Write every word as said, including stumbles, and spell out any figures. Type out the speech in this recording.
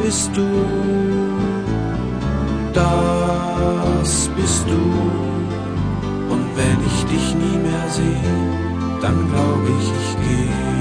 bist du, das bist du. Und wenn ich dich nie mehr sehe, dann glaub ich, ich gehe.